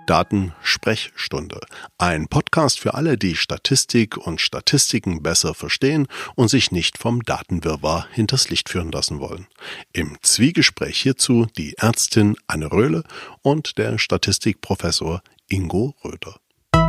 Datensprechstunde. Ein Podcast für alle, die Statistik und Statistiken besser verstehen und sich nicht vom Datenwirrwarr hinters Licht führen lassen wollen. Im Zwiegespräch hierzu die Ärztin Anne Röhle und der Statistikprofessor Ingo Röder.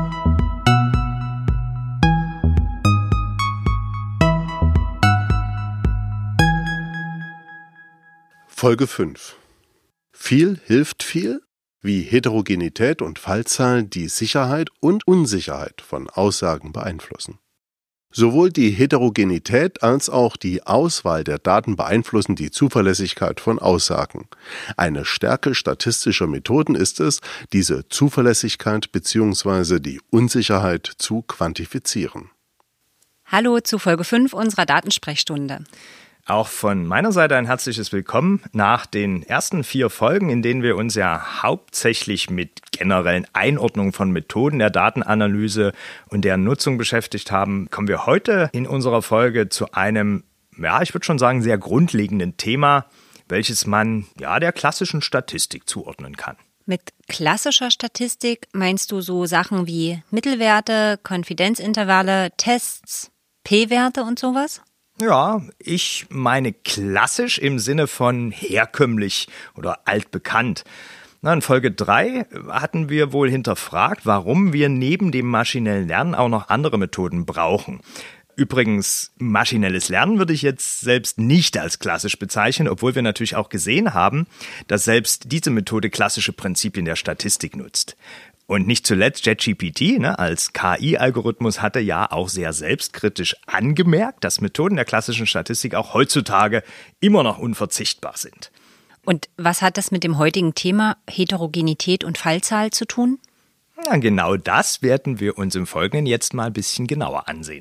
Folge 5. Viel hilft viel? Wie Heterogenität und Fallzahl die Sicherheit und Unsicherheit von Aussagen beeinflussen. Sowohl die Heterogenität als auch die Auswahl der Daten beeinflussen die Zuverlässigkeit von Aussagen. Eine Stärke statistischer Methoden ist es, diese Zuverlässigkeit bzw. die Unsicherheit zu quantifizieren. Hallo zu Folge 5 unserer Datensprechstunde. Auch von meiner Seite ein herzliches Willkommen nach den ersten 4 Folgen, in denen wir uns ja hauptsächlich mit generellen Einordnungen von Methoden der Datenanalyse und deren Nutzung beschäftigt haben, kommen wir heute in unserer Folge zu einem, ich würde schon sagen, sehr grundlegenden Thema, welches man der klassischen Statistik zuordnen kann. Mit klassischer Statistik meinst du so Sachen wie Mittelwerte, Konfidenzintervalle, Tests, P-Werte und sowas? Ja, ich meine klassisch im Sinne von herkömmlich oder altbekannt. In Folge 3 hatten wir wohl hinterfragt, warum wir neben dem maschinellen Lernen auch noch andere Methoden brauchen. Übrigens, maschinelles Lernen würde ich jetzt selbst nicht als klassisch bezeichnen, obwohl wir natürlich auch gesehen haben, dass selbst diese Methode klassische Prinzipien der Statistik nutzt. Und nicht zuletzt ChatGPT als KI-Algorithmus hatte ja auch sehr selbstkritisch angemerkt, dass Methoden der klassischen Statistik auch heutzutage immer noch unverzichtbar sind. Und was hat das mit dem heutigen Thema Heterogenität und Fallzahl zu tun? Ja, genau das werden wir uns im Folgenden jetzt mal ein bisschen genauer ansehen.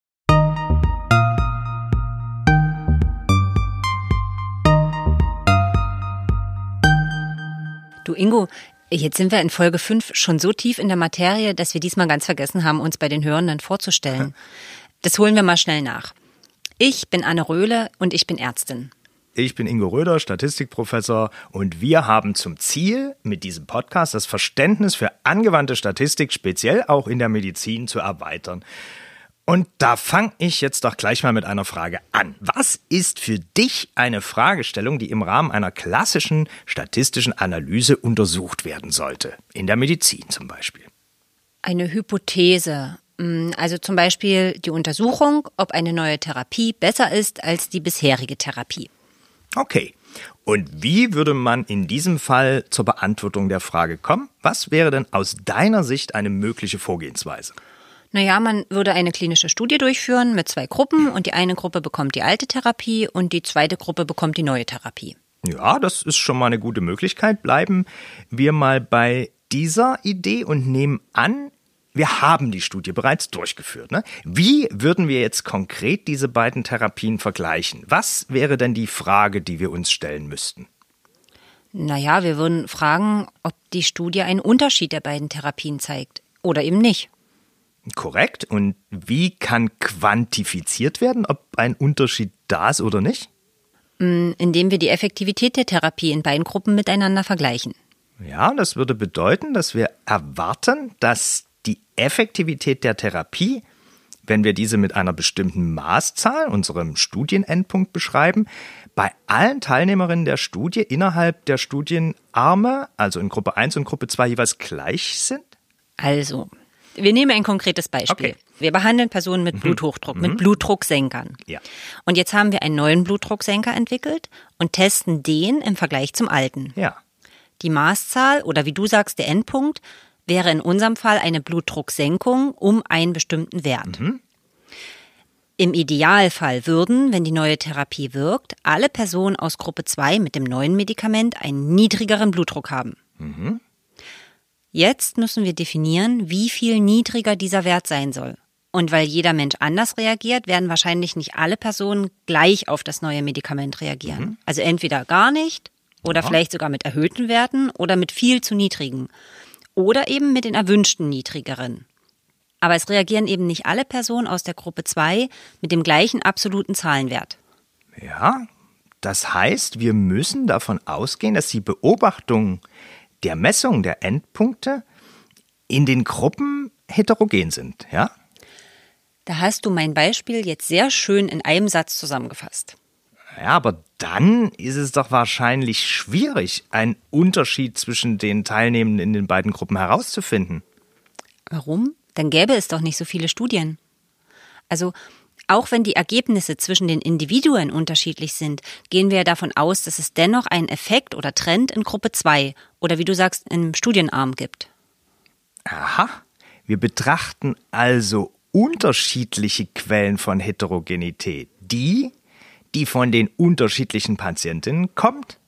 Du Ingo, jetzt sind wir in Folge 5 schon so tief in der Materie, dass wir diesmal ganz vergessen haben, uns bei den Hörenden vorzustellen. Das holen wir mal schnell nach. Ich bin Anne Röhle und ich bin Ärztin. Ich bin Ingo Röder, Statistikprofessor, und wir haben zum Ziel, mit diesem Podcast das Verständnis für angewandte Statistik, speziell auch in der Medizin, zu erweitern. Und da fange ich jetzt doch gleich mal mit einer Frage an. Was ist für dich eine Fragestellung, die im Rahmen einer klassischen statistischen Analyse untersucht werden sollte? In der Medizin zum Beispiel. Eine Hypothese. Also zum Beispiel die Untersuchung, ob eine neue Therapie besser ist als die bisherige Therapie. Okay. Und wie würde man in diesem Fall zur Beantwortung der Frage kommen? Was wäre denn aus deiner Sicht eine mögliche Vorgehensweise? Man würde eine klinische Studie durchführen mit 2 Gruppen und die eine Gruppe bekommt die alte Therapie und die zweite Gruppe bekommt die neue Therapie. Ja, das ist schon mal eine gute Möglichkeit. Bleiben wir mal bei dieser Idee und nehmen an, wir haben die Studie bereits durchgeführt. Wie würden wir jetzt konkret diese beiden Therapien vergleichen? Was wäre denn die Frage, die wir uns stellen müssten? Wir würden fragen, ob die Studie einen Unterschied der beiden Therapien zeigt oder eben nicht. Korrekt. Und wie kann quantifiziert werden, ob ein Unterschied da ist oder nicht? Indem wir die Effektivität der Therapie in beiden Gruppen miteinander vergleichen. Ja, das würde bedeuten, dass wir erwarten, dass die Effektivität der Therapie, wenn wir diese mit einer bestimmten Maßzahl, unserem Studienendpunkt beschreiben, bei allen Teilnehmerinnen der Studie innerhalb der Studienarme, also in Gruppe 1 und Gruppe 2 jeweils gleich sind? Also, wir nehmen ein konkretes Beispiel. Okay. Wir behandeln Personen mit Bluthochdruck, mit Blutdrucksenkern. Ja. Und jetzt haben wir einen neuen Blutdrucksenker entwickelt und testen den im Vergleich zum alten. Ja. Die Maßzahl oder wie du sagst, der Endpunkt wäre in unserem Fall eine Blutdrucksenkung um einen bestimmten Wert. Im Idealfall würden, wenn die neue Therapie wirkt, alle Personen aus Gruppe 2 mit dem neuen Medikament einen niedrigeren Blutdruck haben. Jetzt müssen wir definieren, wie viel niedriger dieser Wert sein soll. Und weil jeder Mensch anders reagiert, werden wahrscheinlich nicht alle Personen gleich auf das neue Medikament reagieren. Also entweder gar nicht oder vielleicht sogar mit erhöhten Werten oder mit viel zu niedrigen. Oder eben mit den erwünschten niedrigeren. Aber es reagieren eben nicht alle Personen aus der Gruppe 2 mit dem gleichen absoluten Zahlenwert. Ja, das heißt, wir müssen davon ausgehen, dass die Beobachtung der Messung der Endpunkte in den Gruppen heterogen sind, ja? Da hast du mein Beispiel jetzt sehr schön in einem Satz zusammengefasst. Ja, aber dann ist es doch wahrscheinlich schwierig, einen Unterschied zwischen den Teilnehmenden in den beiden Gruppen herauszufinden. Warum? Dann gäbe es doch nicht so viele Studien. Also, auch wenn die Ergebnisse zwischen den Individuen unterschiedlich sind, gehen wir davon aus, dass es dennoch einen Effekt oder Trend in Gruppe 2 oder wie du sagst, im Studienarm gibt. Aha, wir betrachten also unterschiedliche Quellen von Heterogenität. Die von den unterschiedlichen Patientinnen kommt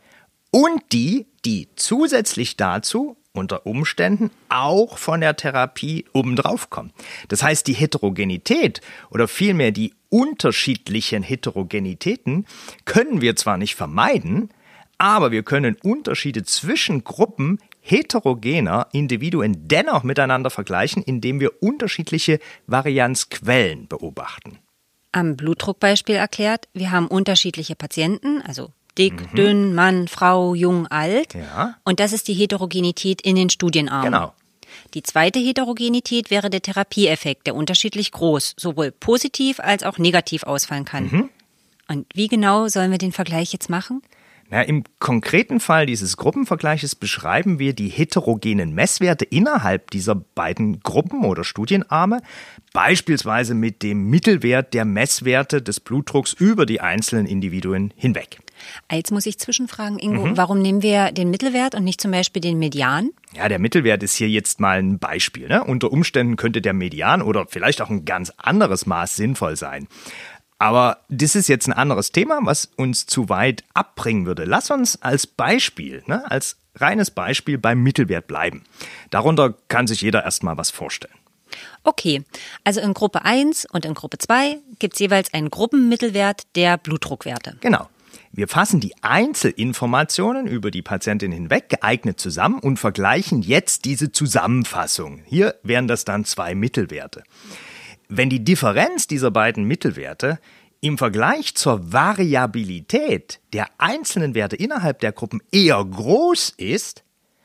und die zusätzlich dazu unter Umständen auch von der Therapie obendrauf kommt. Das heißt, die Heterogenität oder vielmehr die unterschiedlichen Heterogenitäten können wir zwar nicht vermeiden, aber wir können Unterschiede zwischen Gruppen heterogener Individuen dennoch miteinander vergleichen, indem wir unterschiedliche Varianzquellen beobachten. Am Blutdruckbeispiel erklärt, wir haben unterschiedliche Patienten, also dick, dünn, Mann, Frau, jung, alt. Ja. Und das ist die Heterogenität in den Studienarmen. Genau. Die zweite Heterogenität wäre der Therapieeffekt, der unterschiedlich groß, sowohl positiv als auch negativ ausfallen kann. Und wie genau sollen wir den Vergleich jetzt machen? Na, im konkreten Fall dieses Gruppenvergleiches beschreiben wir die heterogenen Messwerte innerhalb dieser beiden Gruppen oder Studienarme, beispielsweise mit dem Mittelwert der Messwerte des Blutdrucks über die einzelnen Individuen hinweg. Jetzt muss ich zwischenfragen, Ingo, warum nehmen wir den Mittelwert und nicht zum Beispiel den Median? Ja, der Mittelwert ist hier jetzt mal ein Beispiel, ne? Unter Umständen könnte der Median oder vielleicht auch ein ganz anderes Maß sinnvoll sein. Aber das ist jetzt ein anderes Thema, was uns zu weit abbringen würde. Lass uns als Beispiel, als reines Beispiel beim Mittelwert bleiben. Darunter kann sich jeder erstmal was vorstellen. Okay, also in Gruppe 1 und in Gruppe 2 gibt es jeweils einen Gruppenmittelwert der Blutdruckwerte. Genau. Wir fassen die Einzelinformationen über die Patientin hinweg geeignet zusammen und vergleichen jetzt diese Zusammenfassung. Hier wären das dann 2 Mittelwerte. Wenn die Differenz dieser beiden Mittelwerte im Vergleich zur Variabilität der einzelnen Werte innerhalb der Gruppen eher groß ist,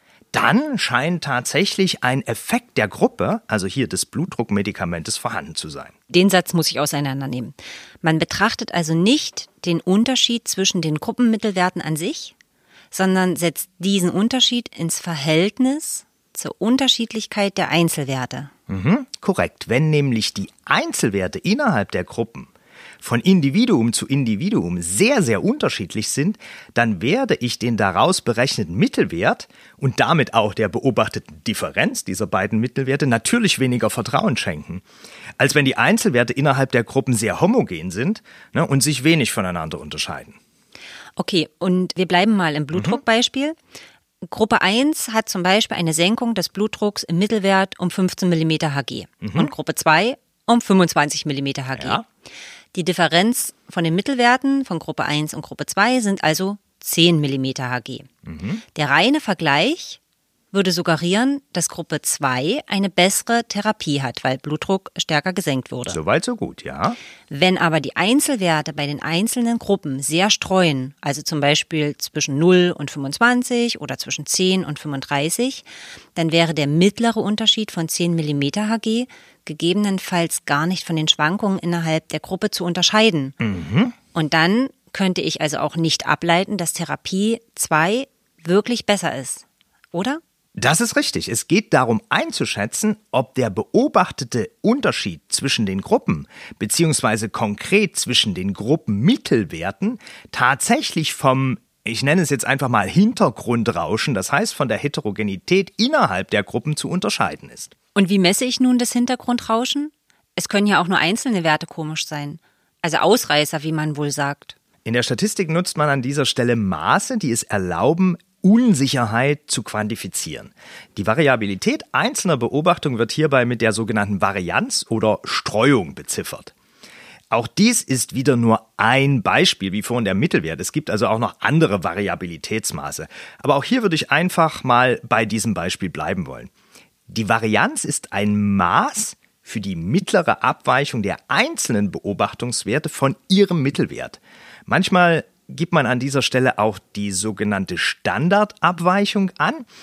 dann scheint tatsächlich ein Effekt der Gruppe, also hier des Blutdruckmedikamentes, vorhanden zu sein. Den Satz muss ich auseinandernehmen. Man betrachtet also nicht den Unterschied zwischen den Gruppenmittelwerten an sich, sondern setzt diesen Unterschied ins Verhältnis zur Unterschiedlichkeit der Einzelwerte. Korrekt. Wenn nämlich die Einzelwerte innerhalb der Gruppen von Individuum zu Individuum sehr, sehr unterschiedlich sind, dann werde ich den daraus berechneten Mittelwert und damit auch der beobachteten Differenz dieser beiden Mittelwerte natürlich weniger Vertrauen schenken, als wenn die Einzelwerte innerhalb der Gruppen sehr homogen sind, und sich wenig voneinander unterscheiden. Okay, und wir bleiben mal im Blutdruckbeispiel. Gruppe 1 hat zum Beispiel eine Senkung des Blutdrucks im Mittelwert um 15 mm Hg und Gruppe 2 um 25 mm Hg. Ja. Die Differenz von den Mittelwerten von Gruppe 1 und Gruppe 2 sind also 10 mm Hg. Der reine Vergleich würde suggerieren, dass Gruppe 2 eine bessere Therapie hat, weil Blutdruck stärker gesenkt wurde. Soweit so gut, ja. Wenn aber die Einzelwerte bei den einzelnen Gruppen sehr streuen, also zum Beispiel zwischen 0 und 25 oder zwischen 10 und 35, dann wäre der mittlere Unterschied von 10 mm Hg gegebenenfalls gar nicht von den Schwankungen innerhalb der Gruppe zu unterscheiden. Und dann könnte ich also auch nicht ableiten, dass Therapie 2 wirklich besser ist, oder? Das ist richtig. Es geht darum einzuschätzen, ob der beobachtete Unterschied zwischen den Gruppen beziehungsweise konkret zwischen den Gruppenmittelwerten tatsächlich vom, ich nenne es jetzt einfach mal Hintergrundrauschen, das heißt von der Heterogenität innerhalb der Gruppen zu unterscheiden ist. Und wie messe ich nun das Hintergrundrauschen? Es können ja auch nur einzelne Werte komisch sein. Also Ausreißer, wie man wohl sagt. In der Statistik nutzt man an dieser Stelle Maße, die es erlauben, Unsicherheit zu quantifizieren. Die Variabilität einzelner Beobachtungen wird hierbei mit der sogenannten Varianz oder Streuung beziffert. Auch dies ist wieder nur ein Beispiel, wie vorhin der Mittelwert. Es gibt also auch noch andere Variabilitätsmaße. Aber auch hier würde ich einfach mal bei diesem Beispiel bleiben wollen. Die Varianz ist ein Maß für die mittlere Abweichung der einzelnen Beobachtungswerte von ihrem Mittelwert. Manchmal gibt man an dieser Stelle auch die sogenannte Standardabweichung an.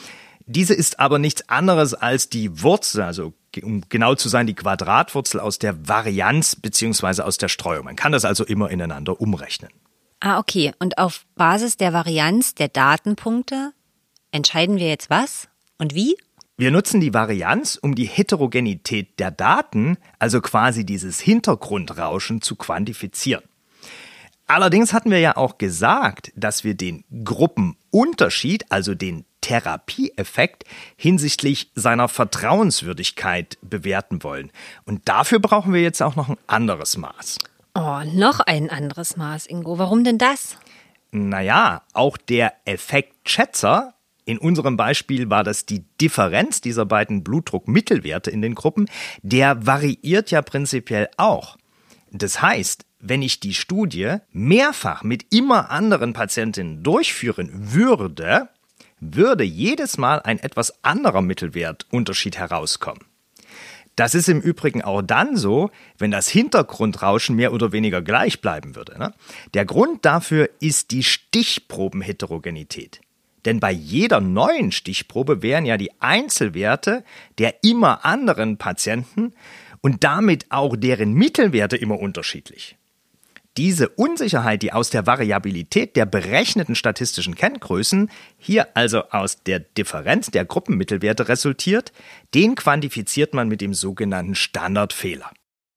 Diese ist aber nichts anderes als die Wurzel, also um genau zu sein, die Quadratwurzel aus der Varianz bzw. aus der Streuung. Man kann das also immer ineinander umrechnen. Ah, okay. Und auf Basis der Varianz der Datenpunkte entscheiden wir jetzt was und wie? Wir nutzen die Varianz, um die Heterogenität der Daten, also quasi dieses Hintergrundrauschen, zu quantifizieren. Allerdings hatten wir ja auch gesagt, dass wir den Gruppenunterschied, also den Therapieeffekt, hinsichtlich seiner Vertrauenswürdigkeit bewerten wollen. Und dafür brauchen wir jetzt auch noch ein anderes Maß. Oh, noch ein anderes Maß, Ingo. Warum denn das? Naja, auch der Effektschätzer, in unserem Beispiel war das die Differenz dieser beiden Blutdruckmittelwerte in den Gruppen, der variiert ja prinzipiell auch. Das heißt, wenn ich die Studie mehrfach mit immer anderen Patientinnen durchführen würde, würde jedes Mal ein etwas anderer Mittelwertunterschied herauskommen. Das ist im Übrigen auch dann so, wenn das Hintergrundrauschen mehr oder weniger gleich bleiben würde, ne? Der Grund dafür ist die Stichprobenheterogenität. Denn bei jeder neuen Stichprobe wären ja die Einzelwerte der immer anderen Patienten und damit auch deren Mittelwerte immer unterschiedlich. Diese Unsicherheit, die aus der Variabilität der berechneten statistischen Kenngrößen, hier also aus der Differenz der Gruppenmittelwerte resultiert, den quantifiziert man mit dem sogenannten Standardfehler.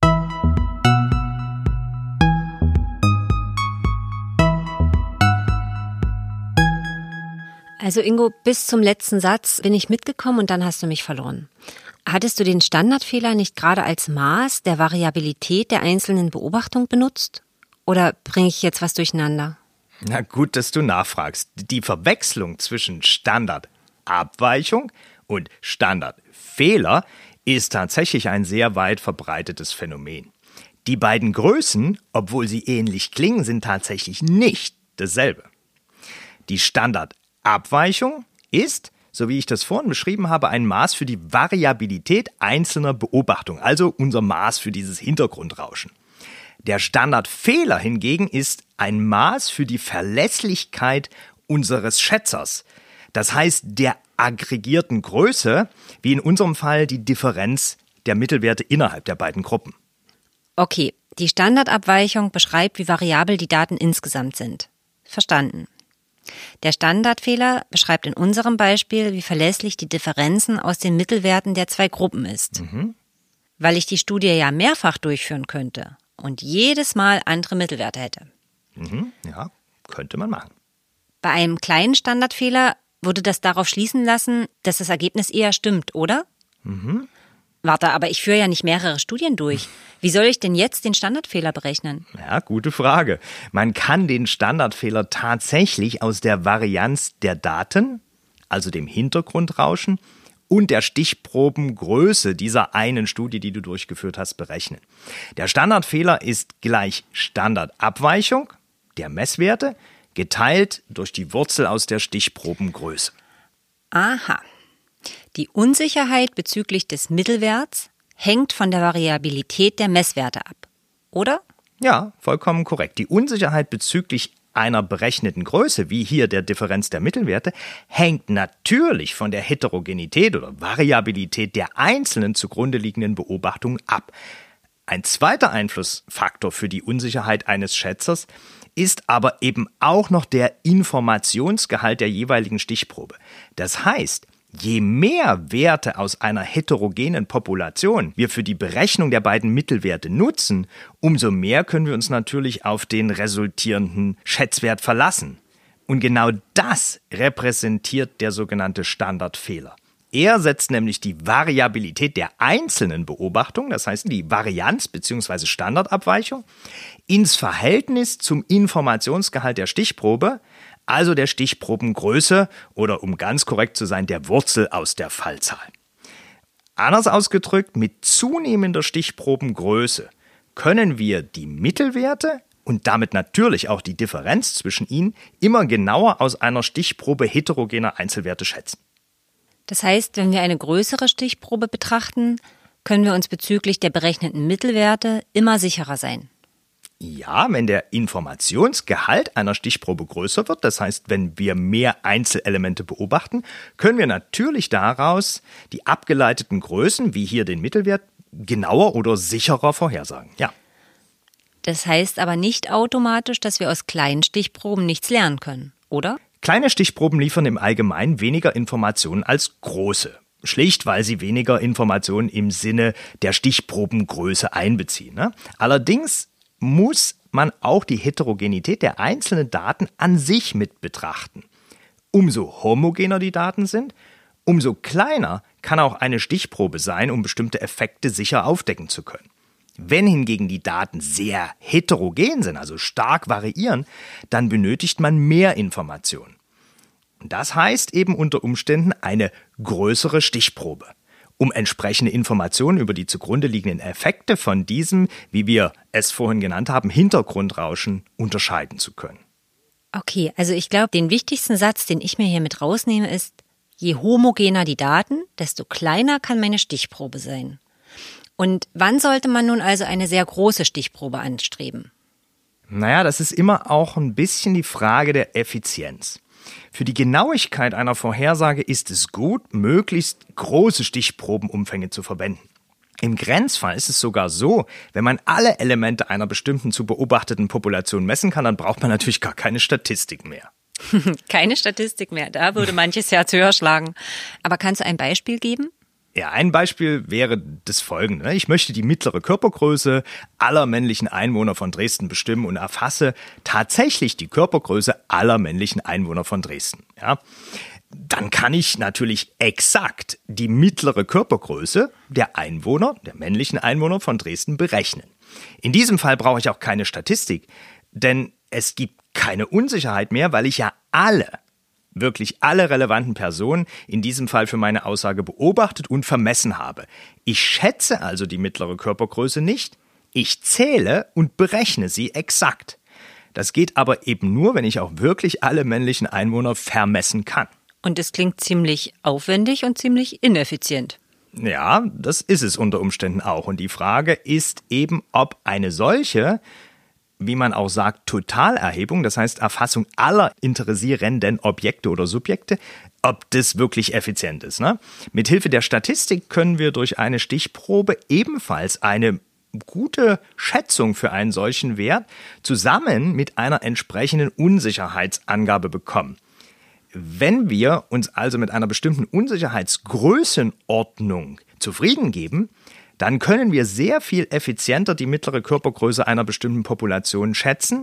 Also Ingo, bis zum letzten Satz bin ich mitgekommen und dann hast du mich verloren. Hattest du den Standardfehler nicht gerade als Maß der Variabilität der einzelnen Beobachtung benutzt? Oder bringe ich jetzt was durcheinander? Na gut, dass du nachfragst. Die Verwechslung zwischen Standardabweichung und Standardfehler ist tatsächlich ein sehr weit verbreitetes Phänomen. Die beiden Größen, obwohl sie ähnlich klingen, sind tatsächlich nicht dasselbe. Die Standardabweichung ist, so wie ich das vorhin beschrieben habe, ein Maß für die Variabilität einzelner Beobachtungen, also unser Maß für dieses Hintergrundrauschen. Der Standardfehler hingegen ist ein Maß für die Verlässlichkeit unseres Schätzers. Das heißt, der aggregierten Größe, wie in unserem Fall die Differenz der Mittelwerte innerhalb der beiden Gruppen. Okay, die Standardabweichung beschreibt, wie variabel die Daten insgesamt sind. Verstanden. Der Standardfehler beschreibt in unserem Beispiel, wie verlässlich die Differenzen aus den Mittelwerten der zwei Gruppen ist. Weil ich die Studie ja mehrfach durchführen könnte und jedes Mal andere Mittelwerte hätte. Ja, könnte man machen. Bei einem kleinen Standardfehler würde das darauf schließen lassen, dass das Ergebnis eher stimmt, oder? Warte, aber ich führe ja nicht mehrere Studien durch. Wie soll ich denn jetzt den Standardfehler berechnen? Ja, gute Frage. Man kann den Standardfehler tatsächlich aus der Varianz der Daten, also dem Hintergrundrauschen, und der Stichprobengröße dieser einen Studie, die du durchgeführt hast, berechnen. Der Standardfehler ist gleich Standardabweichung der Messwerte geteilt durch die Wurzel aus der Stichprobengröße. Aha. Die Unsicherheit bezüglich des Mittelwerts hängt von der Variabilität der Messwerte ab, oder? Ja, vollkommen korrekt. Die Unsicherheit bezüglich einer berechneten Größe, wie hier der Differenz der Mittelwerte, hängt natürlich von der Heterogenität oder Variabilität der einzelnen zugrunde liegenden Beobachtungen ab. Ein zweiter Einflussfaktor für die Unsicherheit eines Schätzers ist aber eben auch noch der Informationsgehalt der jeweiligen Stichprobe. Das heißt, je mehr Werte aus einer heterogenen Population wir für die Berechnung der beiden Mittelwerte nutzen, umso mehr können wir uns natürlich auf den resultierenden Schätzwert verlassen. Und genau das repräsentiert der sogenannte Standardfehler. Er setzt nämlich die Variabilität der einzelnen Beobachtungen, das heißt die Varianz bzw. Standardabweichung, ins Verhältnis zum Informationsgehalt der Stichprobe, also der Stichprobengröße oder um ganz korrekt zu sein, der Wurzel aus der Fallzahl. Anders ausgedrückt, mit zunehmender Stichprobengröße können wir die Mittelwerte und damit natürlich auch die Differenz zwischen ihnen immer genauer aus einer Stichprobe heterogener Einzelwerte schätzen. Das heißt, wenn wir eine größere Stichprobe betrachten, können wir uns bezüglich der berechneten Mittelwerte immer sicherer sein. Ja, wenn der Informationsgehalt einer Stichprobe größer wird, das heißt, wenn wir mehr Einzelelemente beobachten, können wir natürlich daraus die abgeleiteten Größen, wie hier den Mittelwert, genauer oder sicherer vorhersagen. Ja. Das heißt aber nicht automatisch, dass wir aus kleinen Stichproben nichts lernen können, oder? Kleine Stichproben liefern im Allgemeinen weniger Informationen als große. Schlicht, weil sie weniger Informationen im Sinne der Stichprobengröße einbeziehen. Ne? Allerdings muss man auch die Heterogenität der einzelnen Daten an sich mit betrachten. Umso homogener die Daten sind, umso kleiner kann auch eine Stichprobe sein, um bestimmte Effekte sicher aufdecken zu können. Wenn hingegen die Daten sehr heterogen sind, also stark variieren, dann benötigt man mehr Informationen. Und das heißt eben unter Umständen eine größere Stichprobe, um entsprechende Informationen über die zugrunde liegenden Effekte von diesem, wie wir es vorhin genannt haben, Hintergrundrauschen unterscheiden zu können. Okay, also ich glaube, den wichtigsten Satz, den ich mir hier mit rausnehme, ist, je homogener die Daten, desto kleiner kann meine Stichprobe sein. Und wann sollte man nun also eine sehr große Stichprobe anstreben? Naja, das ist immer auch ein bisschen die Frage der Effizienz. Für die Genauigkeit einer Vorhersage ist es gut, möglichst große Stichprobenumfänge zu verwenden. Im Grenzfall ist es sogar so, wenn man alle Elemente einer bestimmten zu beobachteten Population messen kann, dann braucht man natürlich gar keine Statistik mehr. Keine Statistik mehr, da würde manches Herz höher schlagen. Aber kannst du ein Beispiel geben? Ja, ein Beispiel wäre das folgende. Ich möchte die mittlere Körpergröße aller männlichen Einwohner von Dresden bestimmen und erfasse tatsächlich die Körpergröße aller männlichen Einwohner von Dresden. Ja, dann kann ich natürlich exakt die mittlere Körpergröße der Einwohner, der männlichen Einwohner von Dresden berechnen. In diesem Fall brauche ich auch keine Statistik, denn es gibt keine Unsicherheit mehr, weil ich ja wirklich alle relevanten Personen in diesem Fall für meine Aussage beobachtet und vermessen habe. Ich schätze also die mittlere Körpergröße nicht, ich zähle und berechne sie exakt. Das geht aber eben nur, wenn ich auch wirklich alle männlichen Einwohner vermessen kann. Und es klingt ziemlich aufwendig und ziemlich ineffizient. Ja, das ist es unter Umständen auch. Und die Frage ist eben, ob eine solche, wie man auch sagt, Totalerhebung, das heißt Erfassung aller interessierenden Objekte oder Subjekte, ob das wirklich effizient ist. Ne? Mithilfe der Statistik können wir durch eine Stichprobe ebenfalls eine gute Schätzung für einen solchen Wert zusammen mit einer entsprechenden Unsicherheitsangabe bekommen. Wenn wir uns also mit einer bestimmten Unsicherheitsgrößenordnung zufrieden geben, dann können wir sehr viel effizienter die mittlere Körpergröße einer bestimmten Population schätzen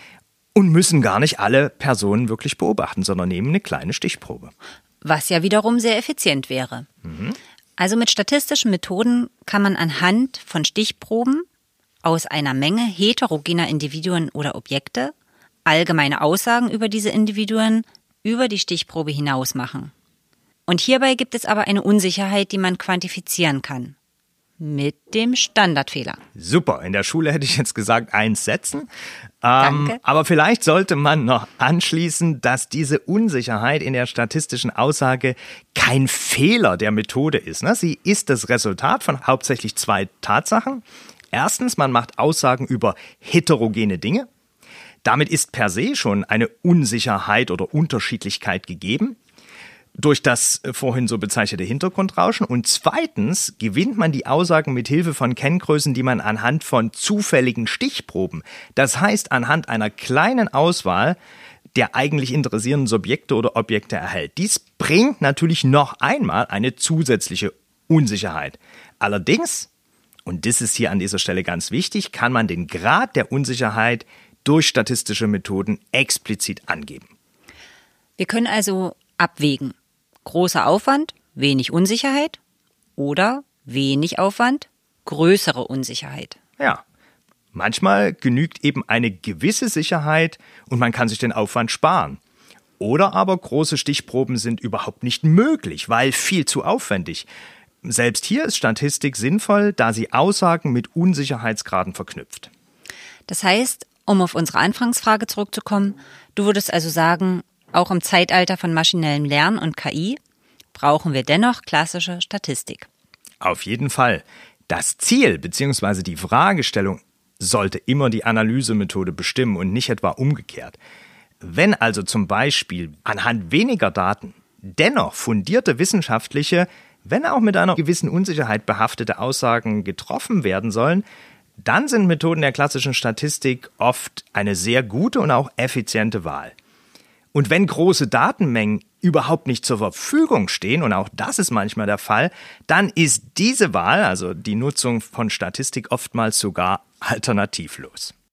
und müssen gar nicht alle Personen wirklich beobachten, sondern nehmen eine kleine Stichprobe. Was ja wiederum sehr effizient wäre. Also mit statistischen Methoden kann man anhand von Stichproben aus einer Menge heterogener Individuen oder Objekte allgemeine Aussagen über diese Individuen über die Stichprobe hinaus machen. Und hierbei gibt es aber eine Unsicherheit, die man quantifizieren kann. Mit dem Standardfehler. Super, in der Schule hätte ich jetzt gesagt 1 setzen. Danke. Aber vielleicht sollte man noch anschließen, dass diese Unsicherheit in der statistischen Aussage kein Fehler der Methode ist. Ne? Sie ist das Resultat von hauptsächlich 2 Tatsachen. Erstens, man macht Aussagen über heterogene Dinge. Damit ist per se schon eine Unsicherheit oder Unterschiedlichkeit gegeben. Durch das vorhin so bezeichnete Hintergrundrauschen. Und zweitens gewinnt man die Aussagen mit Hilfe von Kenngrößen, die man anhand von zufälligen Stichproben, das heißt anhand einer kleinen Auswahl der eigentlich interessierenden Subjekte oder Objekte erhält. Dies bringt natürlich noch einmal eine zusätzliche Unsicherheit. Allerdings, und das ist hier an dieser Stelle ganz wichtig, kann man den Grad der Unsicherheit durch statistische Methoden explizit angeben. Wir können also abwägen. Großer Aufwand, wenig Unsicherheit oder wenig Aufwand, größere Unsicherheit. Ja, manchmal genügt eben eine gewisse Sicherheit und man kann sich den Aufwand sparen. Oder aber große Stichproben sind überhaupt nicht möglich, weil viel zu aufwendig. Selbst hier ist Statistik sinnvoll, da sie Aussagen mit Unsicherheitsgraden verknüpft. Das heißt, um auf unsere Anfangsfrage zurückzukommen, du würdest also sagen, auch im Zeitalter von maschinellem Lernen und KI brauchen wir dennoch klassische Statistik. Auf jeden Fall. Das Ziel bzw. die Fragestellung sollte immer die Analysemethode bestimmen und nicht etwa umgekehrt. Wenn also zum Beispiel anhand weniger Daten dennoch fundierte wissenschaftliche, wenn auch mit einer gewissen Unsicherheit behaftete Aussagen getroffen werden sollen, dann sind Methoden der klassischen Statistik oft eine sehr gute und auch effiziente Wahl. Und wenn große Datenmengen überhaupt nicht zur Verfügung stehen, und auch das ist manchmal der Fall, dann ist diese Wahl, also die Nutzung von Statistik, oftmals sogar alternativlos.